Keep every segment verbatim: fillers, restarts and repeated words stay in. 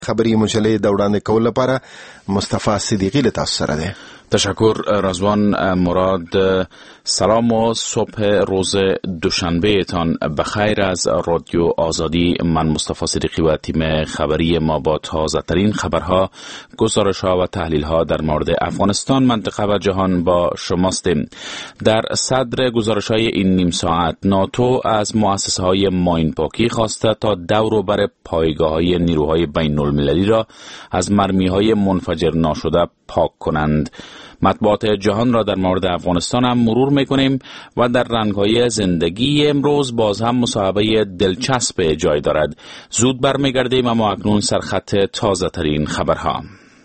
خبری مجله د وړاندې کولو لپاره مصطفی صدیقی له تاسو سره دی. تشکر رضوان مراد. سلام و صبح روز دوشنبه تان بخیر از رادیو آزادی. من مصطفی صدیقی و تیم خبری ما با تازه ترین خبرها، گزارش ها و تحلیل ها در مورد افغانستان، منطقه و جهان با شماستیم. در صدر گزارش های این نیم ساعت، ناتو از مؤسسه های ماین پاکی خواسته تا دور و بر پایگاه های نیروهای بین المللی را از مرمی های منفجر ناشده پاک کنند. مطبوعات جهان را در مورد افغانستان هم مرور میکنیم و در رنگ‌های زندگی امروز باز هم مصاحبه دلچسب جای دارد. زود برمیگردیم اما اکنون سرخط تازه ترین خبرها.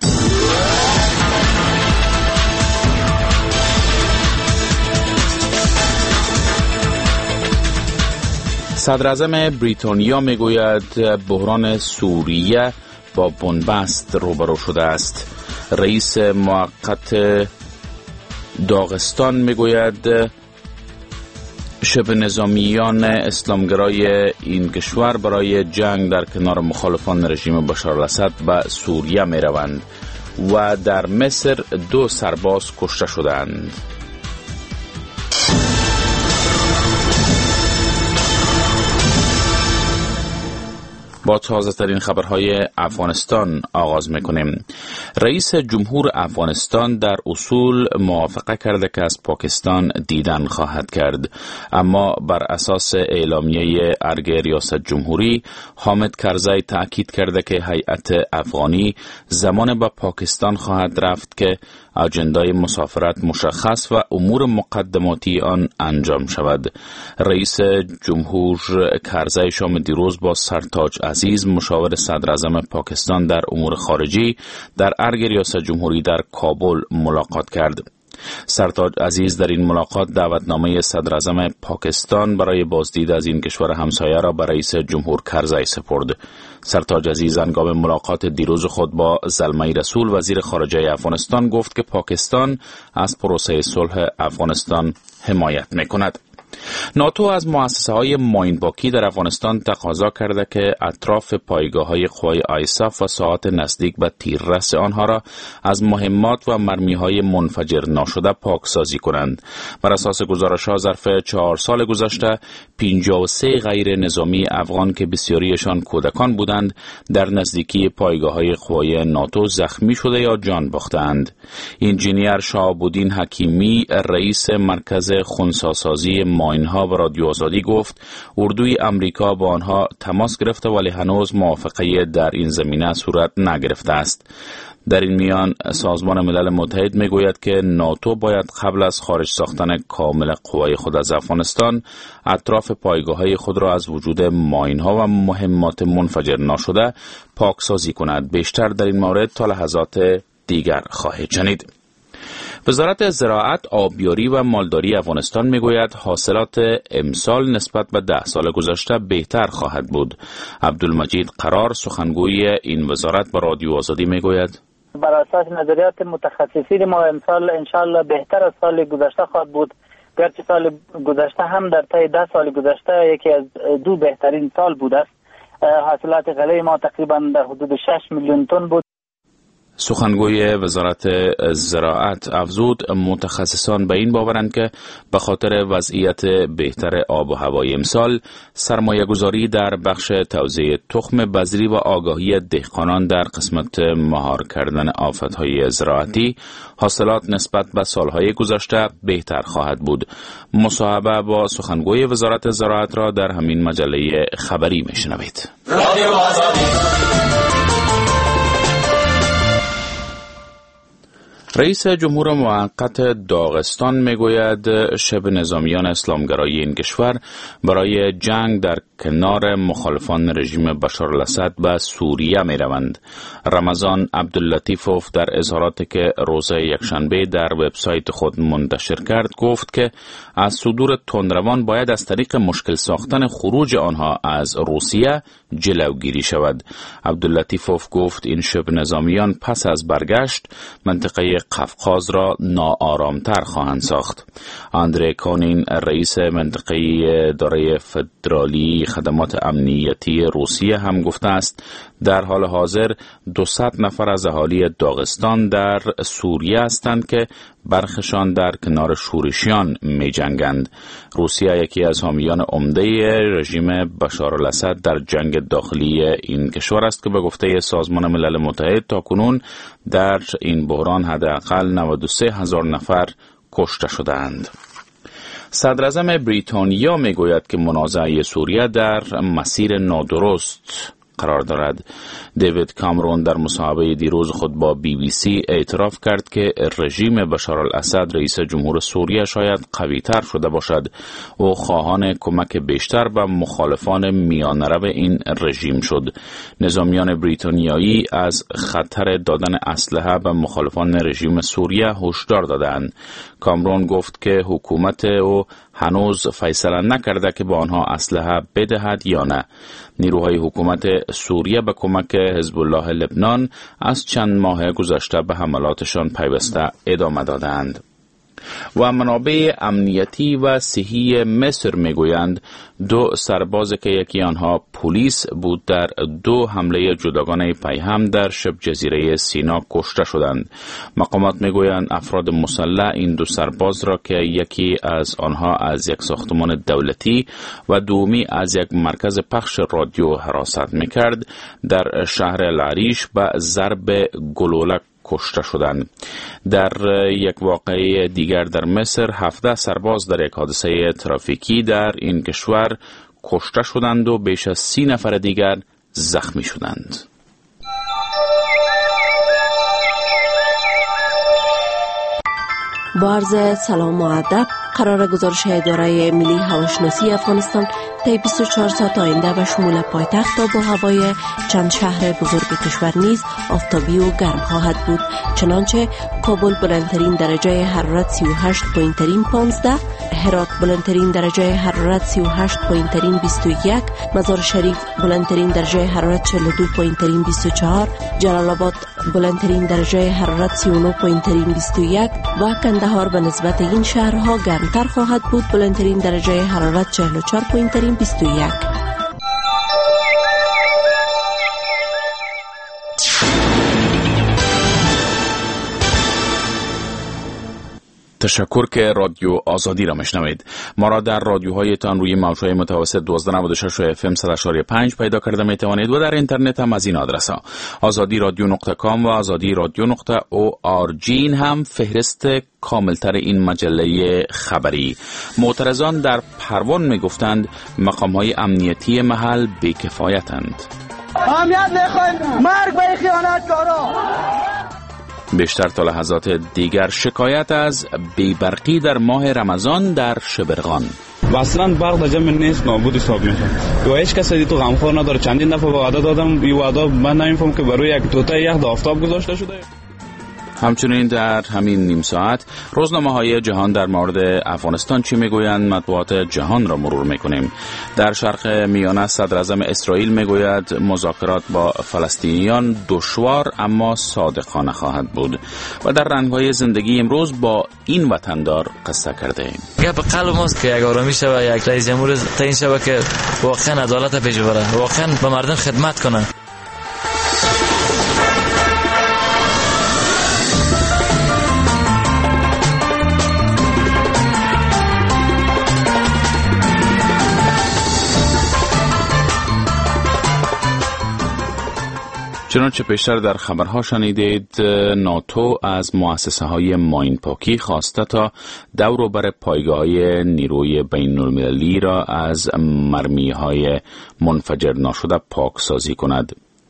صدر اعظم بریتانیا میگوید بحران سوریه با بنبست روبرو شده است. رئیس موقت داغستان میگوید شبه نظامیان اسلامگرای این کشور برای جنگ در کنار مخالفان رژیم بشار الاسد به سوریه می روند و در مصر دو سرباز کشته شدند. با تازه ترین خبرهای افغانستان آغاز میکنیم. رئیس جمهور افغانستان در اصول موافقه کرده که از پاکستان دیدن خواهد کرد، اما بر اساس اعلامیه ارگ ریاست جمهوری، حامد کرزی تأکید کرده که هیئت افغانی زمان به پاکستان خواهد رفت که اجندای مسافرت مشخص و امور مقدماتی آن انجام شود. رئیس جمهور کرزی شام دیروز با سرتاج عزیز، مشاور صدر اعظم پاکستان در امور خارجی، در ارگ ریاست جمهوری در کابل ملاقات کرد. سرتاج عزیز در این ملاقات دعوتنامه صدر اعظم پاکستان برای بازدید از این کشور همسایه را به رئیس جمهور کرزی سپرد. سرتاج عزیز هنگام ملاقات دیروز خود با زلمه رسول وزیر خارجه افغانستان گفت که پاکستان از پروسه صلح افغانستان حمایت می‌کند. ناتو از مؤسسه های ماین پاکی در افغانستان تقاضا کرده که اطراف پایگاه های قوای آیساف و ساحات نزدیک به تیررس آنها را از مهمات و مرمی های منفجر ناشده پاکسازی کنند. بر اساس گزارش ها ظرف چهار سال گذشته پنجاه و سه غیر نظامی افغان که بسیاریشان کودکان بودند در نزدیکی پایگاه های قوای ناتو زخمی شده یا جان باختند. انجینیر شهاب‌الدین حکیمی، رئیس مرکز خنثی‌سازی ماینها و رادیو آزادی گفت اردوی امریکا با آنها تماس گرفته ولی هنوز موافقه در این زمینه صورت نگرفته است. در این میان سازمان ملل متحد میگوید که ناتو باید قبل از خارج ساختن کامل قوای خود از افغانستان اطراف پایگاه‌های خود را از وجود ماین‌ها و مهمات منفجر ناشده پاکسازی کند. بیشتر در این مورد تا لحظات دیگر خواهید شنید. وزارت زراعت، آبیاری و مالداری افغانستان میگوید حاصلات امسال نسبت به ده سال گذشته بهتر خواهد بود. عبدالمجید قرار، سخنگوی این وزارت، با رادیو آزادی میگوید بر اساس نظریات متخصصین ما امسال انشالله بهتر از سال گذشته خواهد بود. گرچه سال گذشته هم در طی ده سال گذشته یکی از دو بهترین سال بود است. حاصلات غله ما تقریبا در حدود شش میلیون تن بود. سخنگوی وزارت زراعت افزود متخصصان به این باورند که به خاطر وضعیت بهتر آب و هوای امسال، سرمایه گذاری در بخش توزیع تخم بذری و آگاهی دهقانان در قسمت مهار کردن آفتهای زراعتی، حاصلات نسبت به سالهای گذشته بهتر خواهد بود. مصاحبه با سخنگوی وزارت زراعت را در همین مجله خبری میشنوید. رادیو آزادی. رئیس جمهور موقت داغستان میگوید شبه نظامیان اسلامگرای این کشور برای جنگ در کنار مخالفان رژیم بشار الاسد به سوریه می روند. رمضان عبداللطیفوف در اظهاراتی که روز یکشنبه در وبسایت خود منتشر کرد گفت که از صدور تندروان باید از طریق مشکل ساختن خروج آنها از روسیه جلوگیری شود. عبداللطیفوف گفت این شبه نظامیان پس از برگشت منطقه قفقاز را ناآرامتر خواهند ساخت. آندره کونین رئیس منطقه اداره فدرالی خدمات امنیتی روسیه هم گفته است در حال حاضر دویست نفر از اهالی داغستان در سوریه هستند که برخشان در کنار شورشیان می جنگند. روسیه یکی از حامیان عمده رژیم بشار الاسد در جنگ داخلی این کشور است که به گفته سازمان ملل متحد تاکنون در این بحران حداقل نود و سه هزار نفر کشته شدند. صدر اعظم بریتانیا می گوید که منازعه سوریه در مسیر نادرست قرار دارد. دیوید کامرون در مصاحبه دیروز خود با بی بی سی اعتراف کرد که رژیم بشار الاسد رئیس جمهور سوریه شاید قوی‌تر شده باشد و خواهان کمک بیشتر به مخالفان میانرو این رژیم شد. نظامیان بریتانیایی از خطر دادن اسلحه به مخالفان رژیم سوریه هشدار دادند. کامرون گفت که حکومت او هنوز فیصله نکرده که به آنها اسلحه بدهد یا نه. نیروهای حکومت سوریه به کمک حزب الله لبنان از چند ماه گذشته به حملاتشان پیوسته ادامه دادند. و منابع امنیتی و صحی مصر میگویند دو سرباز که یکی آنها پلیس بود در دو حمله جداگانه پیهم در شبه جزیره سینا کشته شدند. مقامات میگویند افراد مسلح این دو سرباز را که یکی از آنها از یک ساختمان دولتی و دومی از یک مرکز پخش رادیو حراست میکرد در شهر العریش به ضرب گلوله کشته شدند. در یک واقعه دیگر در مصر هفده سرباز در یک حادثه ترافیکی در این کشور کشته شدند و بیش از سی نفر دیگر زخمی شدند. با عرض سلام و ادب، قرار گزارش اداره ملی هواشناسی افغانستان طی بیست و چهار ساعت آینده و شمول پایتخت آب و هوای چند شهر بزرگ کشور نیز آفتابی و گرم خواهد بود. چنانچه کابل بلندترین درجه حرارت سی و هشت پایین‌ترین پانزده، هرات بلندترین درجه حرارت سی و هشت پایین‌ترین بیست و یک، مزار شریف بلندترین درجه حرارت چهل و دو پایین‌ترین بیست و چهار، جلال آباد بلندترین درجه حرارت سی و نه پایین‌ترین بیست و یک و کندهار به نسبت این شهرها گرمتر خواهد بود، بلندترین درجه حرارت چهل و چهار پایین‌ترین بیست و یک. تشکر که رادیو آزادی را میشنوید. ما را در رادیوهایتان روی موج‌های متوسط دویست و نود و شش اف ام صد و شش و پنج پیدا کرده می توانید و در اینترنت هم از این آدرس ها آزادی رادیو نقطه کام و آزادی رادیو نقطه او آر جی هم فهرست کاملتر این مجله خبری. معترضان در پروان می گفتند مقام های امنیتی محل بی‌کفایتند. امنیت نخواهیم، مرگ به خیانتکارا. بیشتر تا لحظات دیگر شکایت از بیبرقی در ماه رمضان در شبرغان. اصلا برق در جمع نیست، نابود حساب میشه و هیچ کسی تو غمخوار نداره. چندین دفعه وعده دادم، این وعده من نمیفهم که برای یک دوتا یخ آفتاب گذاشته شده. همچنین در همین نیم ساعت روزنامه های جهان در مورد افغانستان چی میگویند مطبوعات جهان را مرور میکنیم. در شرق میانه صدر اعظم اسرائیل میگوید مذاکرات با فلسطینیان دشوار اما صادقانه خواهد بود و در رنگ‌های زندگی امروز با این وطندار قصه کرده ایم. گپ قلب ماست که یک آرامی شود، یک رئیس جمهور تعیین شود که واقعا عدالت پیش ببره، واقعا به مردم خدمت کنه. چنانچه پیشتر در خبرها شنیدید، ناتو از مؤسسه های ماین پاکی خواسته تا دور و بر پایگاه های نیروی بین المللی را از مرمی های منفجر ناشده پاک سازی کند.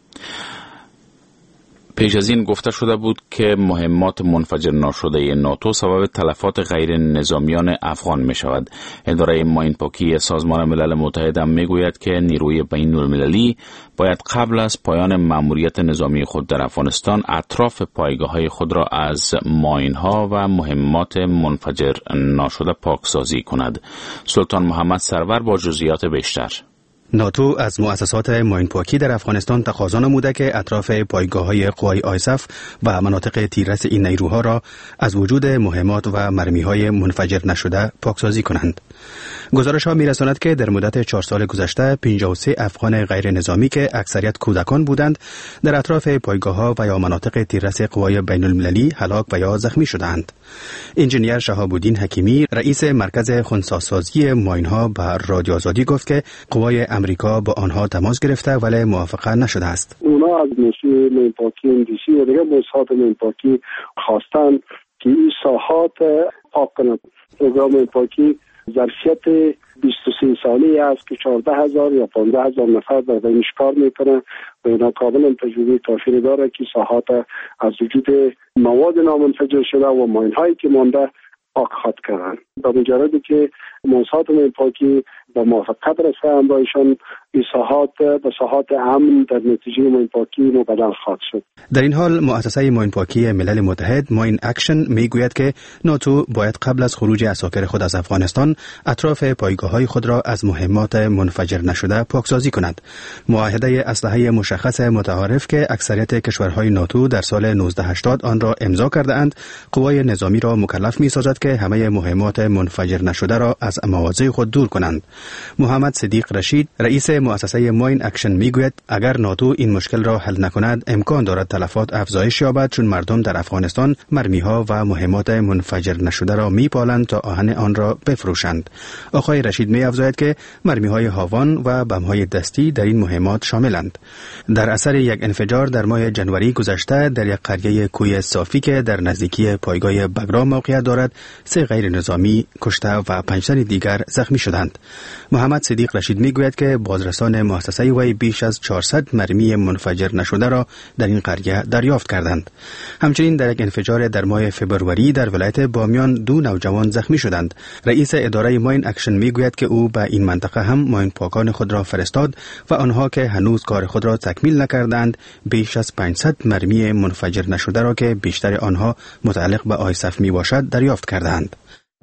پیش از این گفته شده بود که مهمات منفجر ناشده ناتو سبب تلفات غیر نظامیان افغان می شود. اداره ماین پاکی سازمان ملل متحد هم می گوید که نیروی بین المللی باید قبل از پایان مأموریت نظامی خود در افغانستان اطراف پایگاه های خود را از ماین ها و مهمات منفجر ناشده پاکسازی کند. سلطان محمد سرور با جزئیات بیشتر. ناتو از مؤسسات ماینپاکی در افغانستان تقاضا نموده که اطراف پایگاه‌های قوای آیسف و مناطق تیررس این نیروها را از وجود مهمات و مرمی‌های منفجر نشده پاکسازی کنند. گزارش‌ها می‌رساند که در مدت چهار سال گذشته پنجاه و سه افغان غیر نظامی که اکثریت کودکان بودند در اطراف پایگاه‌ها و یا مناطق تیررس قوای بین‌المللی هلاک و یا زخمی شدند. انجینیر شهاب الدین حکیمی رئیس مرکز خنثی‌سازی ماین‌ها به رادیو آزادی گفت که قوای امریکا با آنها تماس گرفته ولی موافقه نشده است. اونا از مسئول ماینپاکی اندیسی و دیگر موسسات ماینپاکی خواستن که این ساحات پاک کنند. پروگرام ماینپاکی ظرفیت بیست و سه ساله است که چهارده هزار یا پانزده هزار نفر در بینش کار میکنن و اینا کاملا تجربه کافی داره که ساحات از وجود مواد نامنفجر شده و ماین هایی که مانده پاک خواهد کردن. با مجردی که موسسات ماینپاکی با موافقت رسه همراهشان این ساحات به ساحات امن در نتیجه ماینپاکی مبدل خواهد شد. در این حال مؤسسه ماینپاکی ملل متحد ماین اکشن میگوید که ناتو باید قبل از خروج عساکر خود از افغانستان اطراف پایگاه‌های خود را از مهمات منفجر نشده پاکسازی کند. معاهده اسلحه مشخص متعارف که اکثریت کشورهای ناتو در سال نوزده هشتاد آن را امضا کرده اند، قوای نظامی را مکلف می‌سازد که همه مهمات منفجر نشده را از مواضع خود دور کنند. محمد صدیق رشید رئیس مؤسسه ماین اکشن میگوید اگر ناتو این مشکل را حل نکند امکان دارد تلفات افزایش یابد، چون مردم در افغانستان مرمی‌ها و مهمات منفجر نشده را میپالند تا آهن آن را بفروشند. آقای رشید می‌افزاید که مرمی‌های هاوان و بم‌های دستی در این مهمات شاملند. در اثر یک انفجار در ماه جنوری گذشته در یک قریه کوی صافی که در نزدیکی پایگاه بگرام موقعیت دارد، سه غیر نظامی کشته و پنج تن دیگر زخمی شدند. محمد صدیق رشید میگوید که بازرسان مؤسسه وی بیش از چهارصد مرمی منفجر نشده را در این قریه دریافت کردند. همچنین در یک انفجار در ماه فبروری در ولایت بامیان دو نوجوان زخمی شدند. رئیس اداره ماین اکشن میگوید که او به این منطقه هم ماین پاکان خود را فرستاد و آنها که هنوز کار خود را تکمیل نکردند بیش از پانصد مرمی منفجر نشده را که بیشتر آنها متعلق به آیسف می باشد دریافت کردند.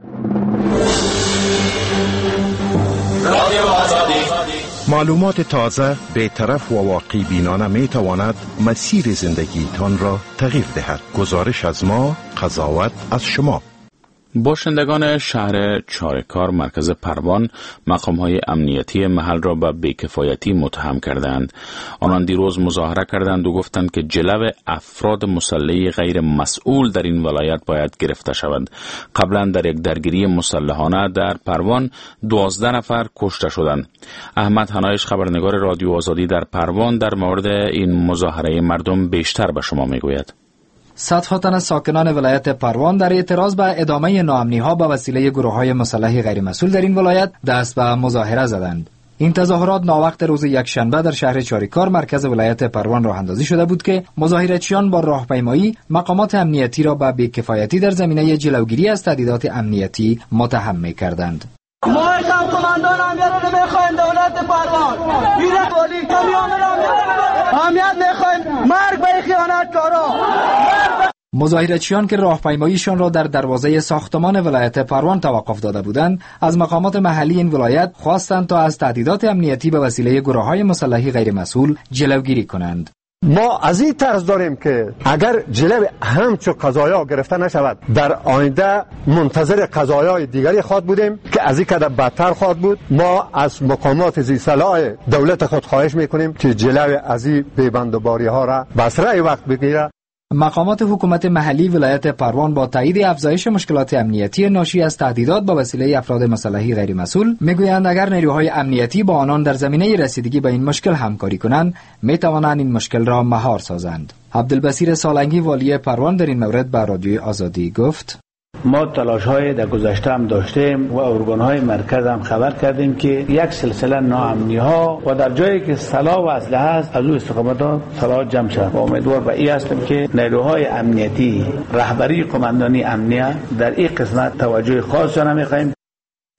معلومات تازه، بی‌طرف و واقعی بینانه می تواند مسیر زندگی تان را تغییر دهد. گزارش از ما، قضاوت از شما. باشندگان شهر چاره‌کار مرکز پروان مقام‌های امنیتی محل را به بی‌کفایتی متهم کردند. آنان دیروز مظاهره کردند و گفتند که جلو افراد مسلح غیر مسئول در این ولایت باید گرفته شود. قبلا در یک درگیری مسلحانه در پروان دوازده نفر کشته شدند. احمد حنایش خبرنگار رادیو آزادی در پروان در مورد این مظاهره مردم بیشتر به شما میگوید. صدها تن از ساکنان ولایت پروان در اعتراض به ادامه ناامنی‌ها به وسیله گروه‌های مسلح غیر مسئول در این ولایت دست به مظاهره زدند. این تظاهرات ناوقت روز یکشنبه در شهر چاریکار مرکز ولایت پروان راه اندازی شده بود که مظاهرچیان با راهپیمایی مقامات امنیتی را به بی‌کفایتی در زمینه جلوگیری از تهدیدات امنیتی متهم می‌کردند. ما هم کماندان امنیت رو میخوایم دولت پروان بیره بولی کمیان را امنیت میخوایم مرگ به خیانتکارا. مظاهرچیان که راهپیماییشان را در دروازه ساختمان ولایت پروان توقف داده بودند از مقامات محلی این ولایت خواستند تا از تهدیدات امنیتی به وسیله گروه‌های مسلح غیر مسئول جلوگیری کنند. ما از این طرز داریم که اگر جلو همچو قضایا گرفته نشود در آینده منتظر قضایای دیگری خواهد بودیم که از این کده بدتر خواهد بود. ما از مقامات ذی صلاح دولت خود خواهش میکنیم که جلو از این بی‌بندوباری ها را بسرعی وقت بگیره. مقامات حکومت محلی ولایت پروان با تایید افزایش مشکلات امنیتی ناشی از تهدیدات با وسیله افراد مسلح غیر مسئول میگویند اگر نیروهای امنیتی با آنان در زمینه رسیدگی به این مشکل همکاری کنند میتوانند این مشکل را مهار سازند. عبدالبصیر سالنگی والی پروان در این مورد به رادیوی آزادی گفت: ما تلاش‌های در گذشته هم داشتیم و ارگان‌های مرکز هم خبر کردیم که یک سلسله ناامنی‌ها و در جایی که سلاح و اسلحه است از او استقامت‌ها سلاح جمع شد و امیدوار به این هستیم که نیروهای امنیتی رهبری قماندانی امنیه در این قسمت توجه خاص را می‌خواهیم.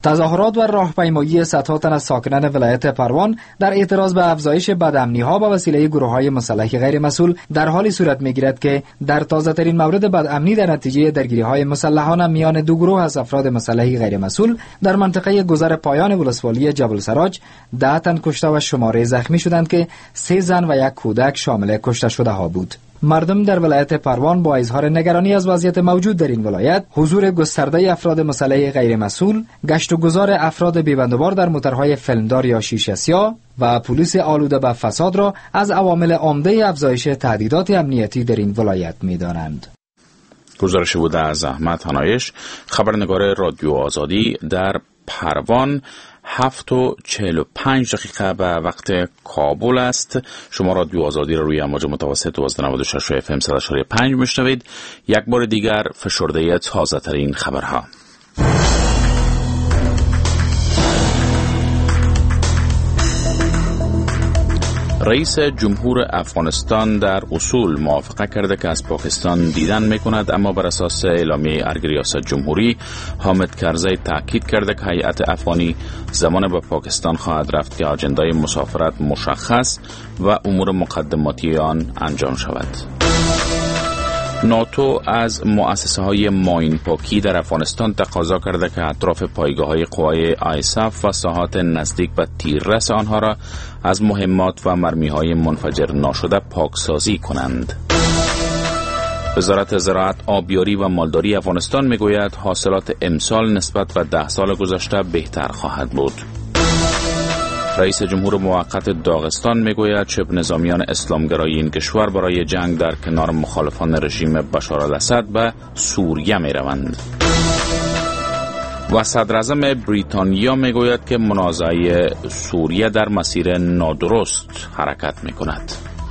تظاهرات و راهپیمایی صدها تن از ساکنان ولایت پروان در اعتراض به افزایش بدامنی‌ها با وسیله گروه‌های مسلح غیر مسئول در حالی صورت می‌گیرد که در تازه‌ترین مورد بدامنی در نتیجه درگیری‌های مسلحانه میان دو گروه از افراد مسلح غیر مسئول در منطقه گذر پایان ولسوالی جبل سراج ده تن کشته و شماره زخمی شدند که سه زن و یک کودک شامل کشته شده ها بود. مردم در ولایت پروان با اظهار نگرانی از وضعیت موجود در این ولایت، حضور گسترده افراد مسلح غیر مسئول، گشت و گذار افراد بیبندوبار در موتورهای فیلمدار یا شیشه سیاه و پلیس آلوده به فساد را از عوامل عمده افزایش تهدیدات امنیتی در این ولایت می‌دانند. گزارش بوده از احمد هنایش، خبرنگار رادیو آزادی در پروان. هفت و چهل و پنج دقیقه به وقت کابل است. شما رادیو آزادی را روی امواج متوسط دوازده ممیز نود و شش اف ام صد و پنج میشنوید. یک بار دیگر فشرده تازه ترین خبرها. رئیس جمهور افغانستان در اصول موافقه کرده که از پاکستان دیدن میکند، اما بر اساس اعلامیه ارگ ریاست جمهوری حامد کرزی تاکید کرده که هیئت افغانی زمان به پاکستان خواهد رفت که آجندای مسافرت مشخص و امور مقدماتی آن انجام شود. ناتو از مؤسسه های ماین پاکی در افغانستان تقاضا کرده که اطراف پایگاه های قوای آیساف و ساحات نزدیک به تیررس آنها را از مهمات و مرمی های منفجر ناشده پاکسازی کنند. وزارت زراعت، آبیاری و مالداری افغانستان میگوید حاصلات امسال نسبت به ده سال گذشته بهتر خواهد بود. رئیس جمهور موقت داغستان میگوید شبه نظامیان اسلامگرای این کشور برای جنگ در کنار مخالفان رژیم بشار الاسد به سوریه می روند. و صدر اعظم بریتانیا میگوید که منازعه سوریه در مسیر نادرست حرکت می کند.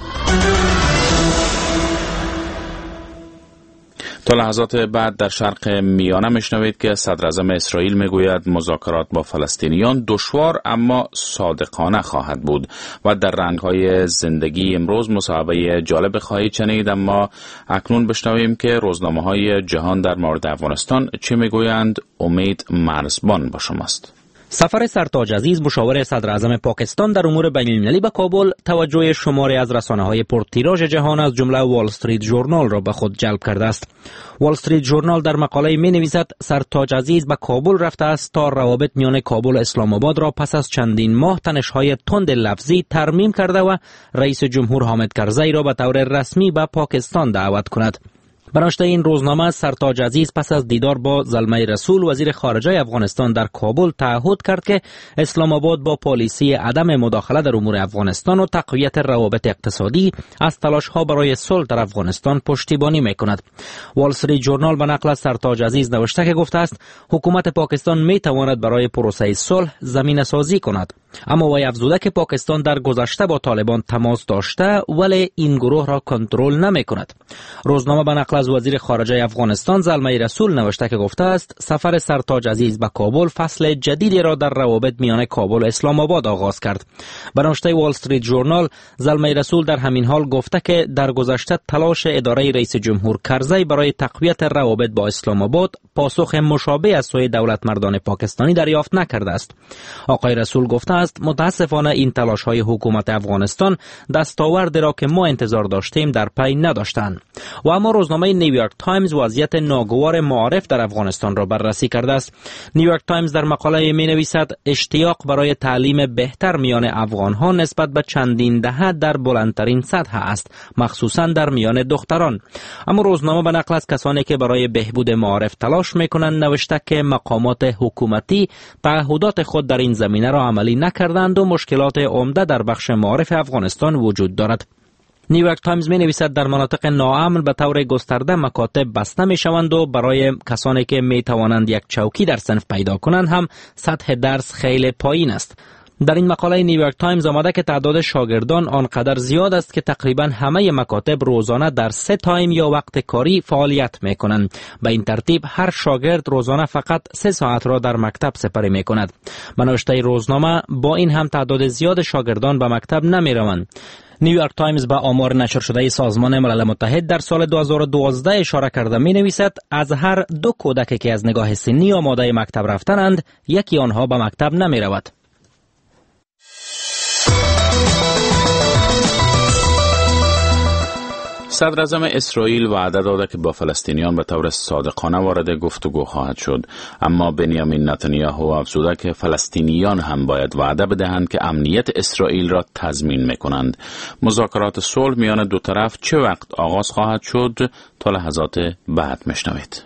تا لحظات بعد در شرق میانه میشنوید که صدر اعظم اسرائیل میگوید مذاکرات با فلسطینیان دشوار اما صادقانه خواهد بود و در رنگ‌های زندگی امروز مصاحبه جالب خواهید شنید. اما اکنون بشنویم که روزنامه‌های جهان در مورد افغانستان چه میگویند. امید مرزبان با شماست. سفر سرتاج عزیز مشاور صدر اعظم پاکستان در امور بین المللی به کابل توجه شماری از رسانه‌های پرتیراژ جهان از جمله وال استریت ژورنال را به خود جلب کرده است. وال استریت ژورنال در مقاله می‌نویسد سرتاج عزیز به کابل رفته است تا روابط میان کابل و اسلام آباد را پس از چندین ماه تنش‌های تند لفظی ترمیم کرده و رئیس جمهور حامد کرزی را به طور رسمی به پاکستان دعوت کند. براشته این روزنامه سرتاج عزیز پس از دیدار با زلمه رسول وزیر خارجه افغانستان در کابل تعهد کرد که اسلام آباد با پالیسی عدم مداخله در امور افغانستان و تقویت روابط اقتصادی از تلاش‌ها برای صلح در افغانستان پشتیبانی می‌کند. وال استریت ژورنال به نقل از سرتاج عزیز نوشته که گفته است حکومت پاکستان می‌تواند برای پروسه صلح زمینه‌سازی کند، اما وی افزوده که پاکستان در گذشته با طالبان تماس داشته ولی این گروه را کنترل نمی‌کند. روزنامه به نقل از وزیر خارجه افغانستان زلمه رسول نوشته که گفته است سفر سرتاج عزیز به کابل فصل جدیدی را در روابط میان کابل و اسلام آباد آغاز کرد. به نوشته وال استریت ژورنال زلمه رسول در همین حال گفته که در گذشته تلاش اداره رئیس جمهور کرزی برای تقویت روابط با اسلام آباد پاسخ مشابه از سوی دولت مردان پاکستانی دریافت نکرده است. آقای رسول گفته است متاسفانه این تلاش‌های حکومت افغانستان دستاوردی را که ما انتظار داشتیم در پی نداشتند. و اما روزنامه نیویورک تایمز وضعیت ناگوار معارف در افغانستان را بررسی کرده است. نیویورک تایمز در مقاله می‌نویسد اشتیاق برای تعلیم بهتر میان افغان‌ها نسبت به چندین دهه در بلندترین سطح است، مخصوصاً در میان دختران. اما روزنامه به نقل از کسانی که برای بهبود معارف تلاش می‌کنند نوشته که مقامات حکومتی تعهدات خود در این زمینه را عملی نکردند و مشکلات عمده در بخش معارف افغانستان وجود دارد. نیویورک تایمز می نویسد در مناطق ناامن به طور گسترده مکاتب بسته می شوند و برای کسانی که می توانند یک چوکی در صنف پیدا کنند هم سطح درس خیلی پایین است. در این مقاله نیویورک تایمز آمده که تعداد شاگردان آنقدر زیاد است که تقریبا همه مکاتب روزانه در سه تایم یا وقت کاری فعالیت می کنند. به این ترتیب هر شاگرد روزانه فقط سه ساعت را در مکتب سپری می کند. به نوشته روزنامه با این هم تعداد زیاد شاگردان به مکتب نمی روند. نیویورک تایمز به آمار نشر شده سازمان ملل متحد در سال دو هزار و دوازده اشاره کرده می نویسد از هر دو کودکی که از نگاه سنی آماده مکتب رفتنند، یکی آنها به مکتب نمی رود. صدر اعظم اسرائیل وعده داده که با فلسطینیان به طور صادقانه وارد گفتگو خواهد شد، اما بنیامین نتانیاهو افزوده که فلسطینیان هم باید وعده بدهند که امنیت اسرائیل را تضمین میکنند. مذاکرات صلح میان دو طرف چه وقت آغاز خواهد شد؟ تا لحظات بعد میشنوید.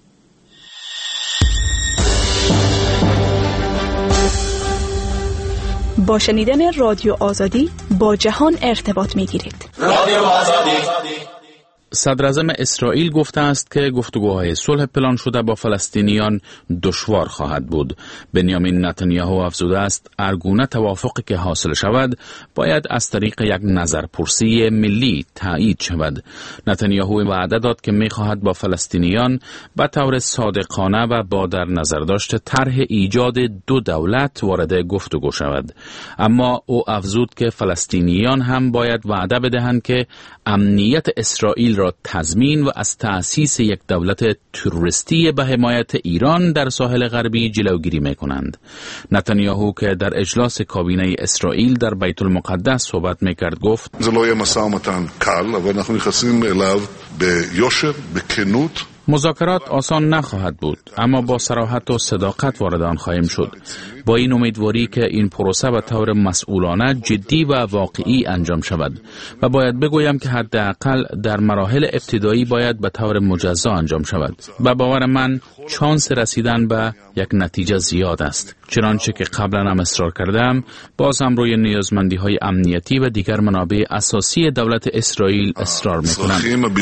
با شنیدن رادیو آزادی با جهان ارتباط میگیرید. رادیو آزادی. صدر اعظم اسرائیل گفته است که گفتگوهای صلح پلان شده با فلسطینیان دشوار خواهد بود. بنیامین نتانیاهو افزوده است هرگونه توافقی که حاصل شود باید از طریق یک نظرپرسی ملی تایید شود. نتانیاهو وعده داد که می‌خواهد با فلسطینیان به طور صادقانه و با در نظر داشت طرح ایجاد دو دولت وارد گفتگو شود، اما او افزود که فلسطینیان هم باید وعده بدهند که امنیت اسرائیل را تضمین و از تأسیس یک دولت تروریستی به حمایت ایران در ساحل غربی جلوگیری میکنند. نتانیاهو که در اجلاس کابینه اسرائیل در بیت المقدس صحبت میکرد گفت: זה לא יהיה משא ומתן קל, אבל אנחנו נכנסים אליו ביושר, בכנות. مذاکرات آسان نخواهد بود، اما با صراحت و صداقت وارد آن خواهیم شد، با این امیدواری که این پروسه به طور مسئولانه، جدی و واقعی انجام شود و باید بگویم که حداقل در مراحل ابتدایی باید به طور مجزا انجام شود. به باور من شانس رسیدن به یک نتیجه زیاد است، چنانچه که قبلا هم اصرار کردم. باز هم روی نیازمندی‌های امنیتی و دیگر منابع اساسی دولت اسرائیل اصرار می‌کنم.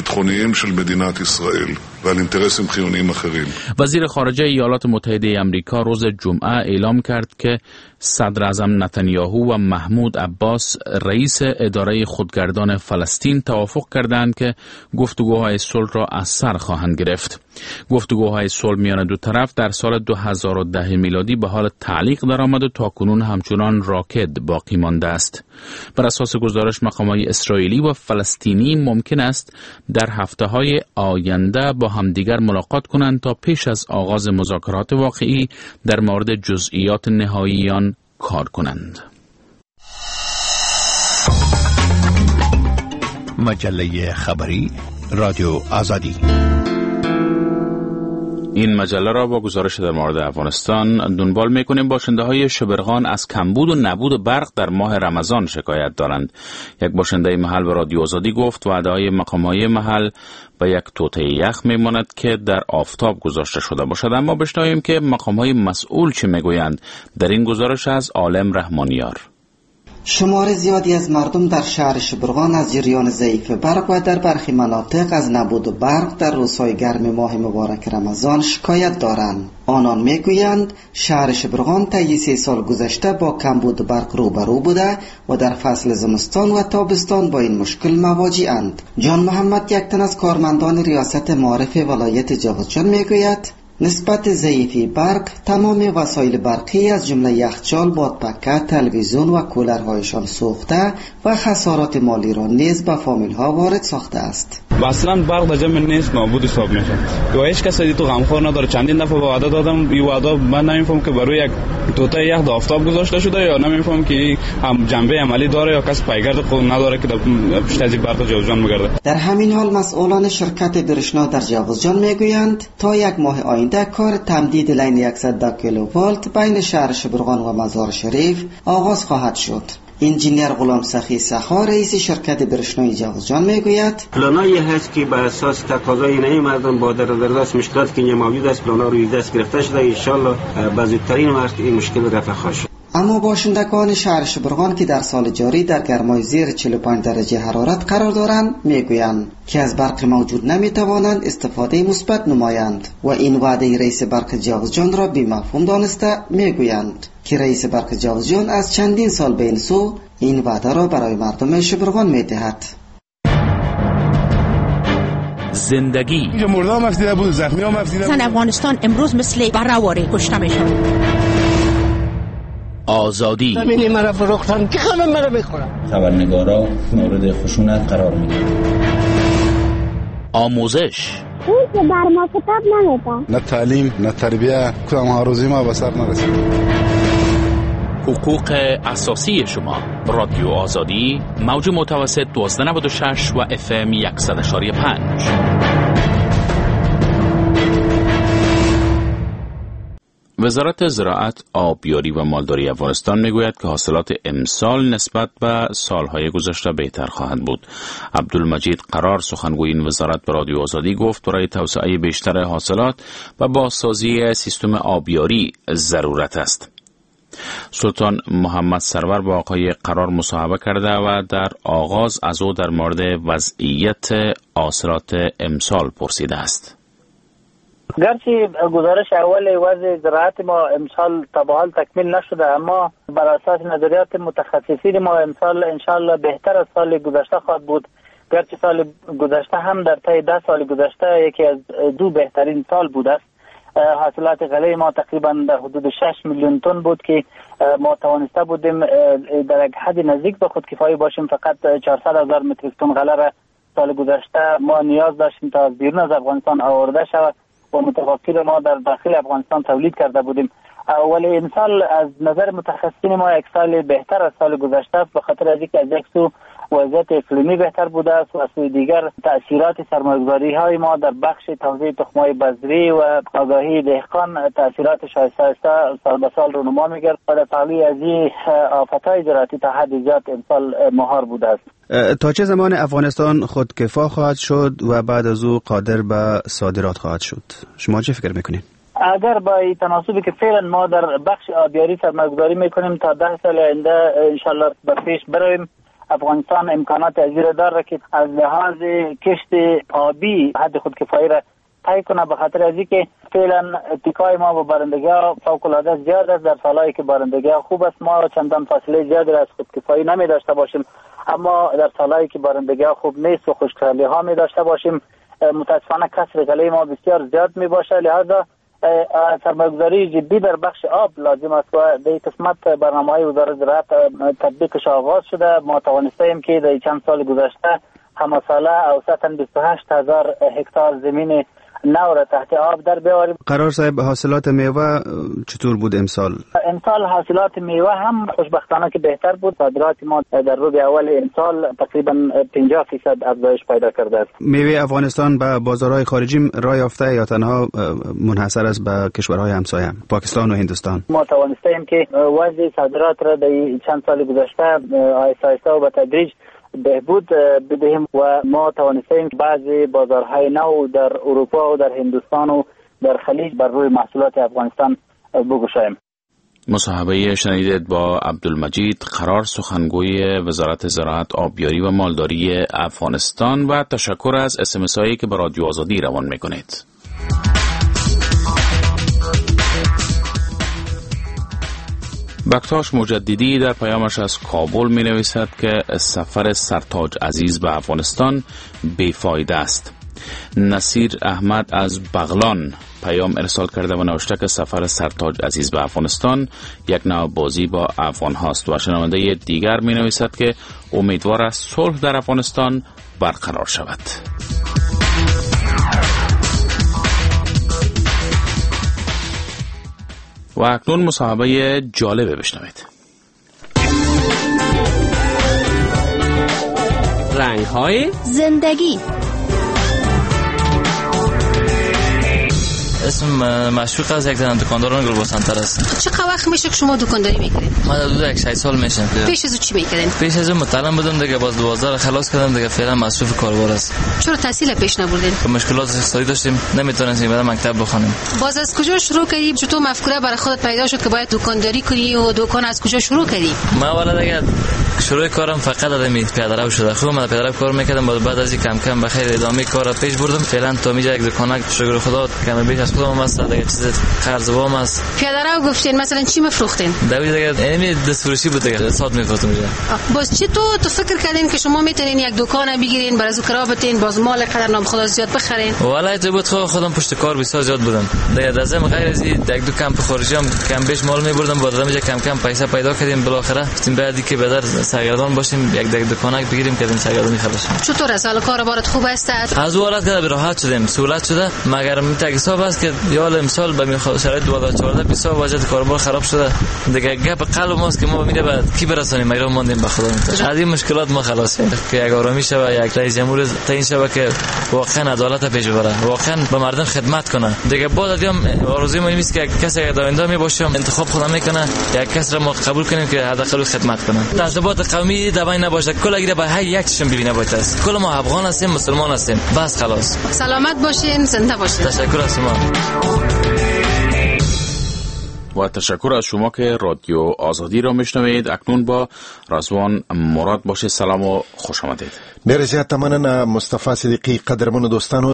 وزیر خارجه ایالات متحده آمریکا روز جمعه اعلام کرد که صدر اعظم نتانیاهو و محمود عباس رئیس اداره خودگردان فلسطین توافق کردند که گفتگوهای صلح را از سر خواهند گرفت. گفتگوهای صلح میان دو طرف در سال دو هزار و ده میلادی به حال تعلیق درآمد و تاکنون همچنان راکد باقی مانده است. بر اساس گزارش مقامات اسرائیلی و فلسطینی ممکن است در هفته‌های آینده با همدیگر ملاقات کنند تا پیش از آغاز مذاکرات واقعی در مورد جزئیات نهایی آن کار کنند. مجله خبری رادیو آزادی. این مجله را با گزارش در مورد افغانستان دنبال می‌کنیم. باشنده های شبرغان از کمبود و نبود برق در ماه رمضان شکایت دارند. یک باشنده محل به رادیو آزادی گفت وعده‌های مقام‌های محل به یک توطئه یخ میماند که در آفتاب گذاشته شده باشد. اما بشنویم که مقام‌های مسئول چه میگویند در این گزارش از عالم رحمانیار. شمار زیادی از مردم در شهر شبرغان از جریان ضعیف برق و در برخی مناطق از نبود برق در روزهای گرم ماه مبارک رمضان شکایت دارند. آنان میگویند شهر شبرغان طی سه سال گذشته با کمبود برق روبرو بوده و در فصل زمستان و تابستان با این مشکل مواجه‌اند. جان محمد، یک تن از کارمندان ریاست معارف ولایت جوزجان، میگوید نسبت ضعیفی برق تمام وسایل برقی از جمله یخچال، بادپکه، تلویزیون و کولرهایشان سوخته و خسارات مالی را نیز به فامیل‌ها وارد ساخته است. اصلا برق در جمع نیست، نابود حساب میشه. و هیچ کسی تو غمخوار نداره. چندین دفعه وعده دادم، این وعده من نمیفهم که برای یک توطئه یخ در آفتاب گذاشته شده یا نمیفهم که هم جنبه عملی داره یا کس پیگرد خود نداره که پشت از برق جوزجان میگرده. در همین حال مسئولان شرکت برشنا در جوزجان میگویند تا یک ماه آینده کار تمدید لین صد کیلوولت بین شهر شبرغان و مزار شریف آغاز خواهد شد. انجینیر غلام سخی سخا رئیس شرکت برشنای جوزجان میگوید پلانایی هست که بر اساس تقاضای این مردم با در دست مشکلات که موجود است پلانا روی دست گرفته شده. ان شاء الله به زودترین وقت این مشکل رفع خواهد شد. اما باشندگان شهر شبرغان که در سال جاری در گرمای زیر چهل و پنج درجه حرارت قرار دارند میگویند که از برق موجود نمیتوانند استفاده مثبت نمایند و این وعده رئیس برق جوزجان را بی‌مفهوم دانسته میگویند که رئیس برق جوزجان از چندین سال به این سو این وعده را برای مردم شبرغان میدهد. زندگی اینجا مرده هم افزیده بود، زخمی هم افزیده بود. زن افغانستان امروز مثل برهواره کشته میشن. آزادی. زمینی مرا فروختن که همه مرا میخورن. خبرنگارا مورد خشونت قرار میگیرن. آموزش. اون که بر ما کتاب نمیدن. نه تعلیم نه تربیه، کدام ها روزی ما به سر نرسید. حقوق اساسی شما. رادیو آزادی، موج متوسط دوازده نود و شش و اف ام صد و پنج. وزارت زراعت، آبیاری و مالداری افغانستان میگوید که حاصلات امسال نسبت به سالهای گذشته بهتر خواهد بود. عبدالمجید قرار، سخنگوی این وزارت، به رادیو آزادی گفت برای توسعه بیشتر حاصلات و بازسازی سیستم آبیاری ضرورت است. سلطان محمد سرور با آقای قرار مصاحبه کرده و در آغاز از او در مورد وضعیت حاصلات امسال پرسیده است. گرچه گزارش اول وضع زراعت ما امسال تا به حال تکمیل نشده، اما بر اساس نظریات متخصصین ما امسال انشالله بهتر از سال گذشته خواهد بود. گرچه سال گذشته هم در طی ده سال گذشته یکی از دو بهترین سال بود است. حاصلات غله ما تقریبا در حدود شش میلیون تن بود که ما توانسته بودیم در یک حد نزدیک به خودکفایی باشیم. فقط چهارصد هزار متریک تن غله را سال گذشته ما نیاز داشتیم تا از بیرون از افغانستان آورده شود و متوقع ما در داخل افغانستان تولید کرده بودیم. ولی این سال از نظر متخصصین ما یک سال بهتر از سال گذشته است، به خاطر از اینکه از یک سو وضعیت اقلیمی بهتر بوده است و از سوی دیگر تأثیرات سرمایه‌گذاری های ما در بخش توزیع تخم‌های بذری و آگاهی دهقان تأثیرات شایسته سال به سال رونما می‌گرد و در پهلوی از این آفت‌های زراعتی تا حد زیاد امسال مهار بوده است. تا چه زمان افغانستان خودکفا خواهد شد و بعد از او قادر به صادرات خواهد شد؟ شما چه فکر میکنید؟ اگر با این تناسبی که فعلا ما در بخش آبیاری سرمایه‌گذاری میکنیم تا ده سال آینده انشالله به پیش برویم، افغانستان امکانات ازیر داره که از لحاظ کشت آبی حد خودکفایی را طی کنه، به خاطر از اینکه فعلا اتکای ما با بارندگی‌ها فوق‌العاده زیاد است. در سالهایی که بارندگی‌ها خوب است ما چندان فاصله زیادی از خودکفایی نمی داشته باشیم، اما در سالهایی که بارندگی‌ها خوب نیست و خشکسالی‌ها می داشته باشیم متاسفانه کسر غله ما بسیار زیاد می باشه. لذا سرمایه‌گذاری جدی در بخش آب لازم است و در قسمت برنامه‌های وزارت زراعت تطبیقش آغاز شده. ما توانستیم که در چند سال گذشته همه ساله اوسطاً بیست و هشت هزار هکتار زمین نو را تحت آب در بیاوریم. قرار صاحب، حاصلات میوه چطور بود امسال؟ امسال حاصلات میوه هم خوشبختانه که بهتر بود. صادرات ما در روز اول امسال تقریبا پنجاه درصد افزایش پیدا کرده است. میوه افغانستان به بازارهای خارجی راه یافته یا تنها منحصر است به کشورهای همسایه پاکستان و هندوستان؟ ما توانستیم که وضع صادرات را در چند سال گذشته آهسته آهسته و به تدریج بهبود بدهیم و ما توانستیم بعضی بازارهای نو در اروپا و در هندوستان و در خلیج بر روی محصولات افغانستان بگشاییم. مصاحبه شنیدید با عبدالمجید قرار، سخنگوی وزارت زراعت، آبیاری و مالداری افغانستان، و تشکر از اس ام اس هایی که به رادیو آزادی روان میکنید. بکتاش مجددی در پیامش از کابل می نویسد که سفر سرتاج عزیز به افغانستان بیفایده است. نصیر احمد از بغلان پیام ارسال کرده و نوشته که سفر سرتاج عزیز به افغانستان یک نوع بازی با افغان هاست. و شنونده دیگر می نویسد که امیدوار است صلح در افغانستان برقرار شود. و اکنون مصاحبه جالبه بشنوید. رنگ‌های زندگی. اسم مشوق از یک زن دکانداران گل بسنتر است. چقدر وقت میشه که شما دکانداری میکنید؟ من حدود یک شش سال میشه. پیش از چی میکردین؟ پیش از متعلم بودم دیگه، باز دوازده خلاص کردم دیگه، فعلا مصروف کاربار است. چرا تحصیل پیش نبردین؟ مشکلات اقتصادی داشتیم، نمیتونستیم برای مکتب بخونیم. باز از کجا شروع کردی؟ چطور مفکوره برای خودت پیدا شد که باید دکانداری کنی و دکان از کجا شروع کردی؟ من اولا دیگه شروع کارم فقط آدمی پیاده رو شده. خوب من پیاده رو کار میکردم، بعد از این کم کم بخیر ادامه کار پیش بردم. فعلا تا میجا یک دکانک شکر خدا کم بیش از کسب پولم است، دیگه چیز قرض وام است. پیاده رو گفتین مثلا چی میفروختین؟ دوی دیگه اینمی دست فروشی بود دیگه، ساعت میفروختم دیگه. باز چی تو تو فکر کردین که شما میتونین یک دکان بگیرین برای زکرا بتین باز مال قدر نام خدا زیاد بخرین؟ والله تو بود خودم پشت کار بسیار زیاد بودم دیگه. لازم غیر از این یک دو کمپ خارجی هم کم بیش مال میبردم، بعدم یک کم کم پیسه پیدا کردیم، بالاخره گفتیم بعدی که بدر سرگردان باشیم یک یک دکانک بگیریم که این سرگردانی خلاص. چطور از حال کار بارت خوب است؟ از اولت که راحت شدیم، سهولت شده، مگر میتونی حساب است که یا امسال به شرایط دو هزار و چهارده بیست وضعیت کاروبار خراب شده دیگه. گپ قلب ماست که ما میره بعد کی برسونیم، مگر ماندیم به خدا. از این مشکلات ما خلاصیم که یک آرامی شوه، یک رئیس جمهور تعیین شوه که واقعا عدالت پیش بره، واقعا به مردم خدمت کنه دیگه. بعد دیگه آرزوی ما نیست که کسی که داینده می باشه انتخاب خود میکنه، یک کس را ما قبول کنیم که حداقل خدمت کنه. تعصبات قومی دبای نباشه، کل اگه به هر یک چشم ببینه باید است. کل ما افغان هستیم، مسلمان هستیم، بس خلاص. سلامت باشین، زنده باشین. تشکر از شما. و تشکر از شما که رادیو آزادی را میشنوید. اکنون با رضوان مراد باشه. سلام و خوش آمدید. مرسی تماما مصطفی صدیقی. قدرمن دوستان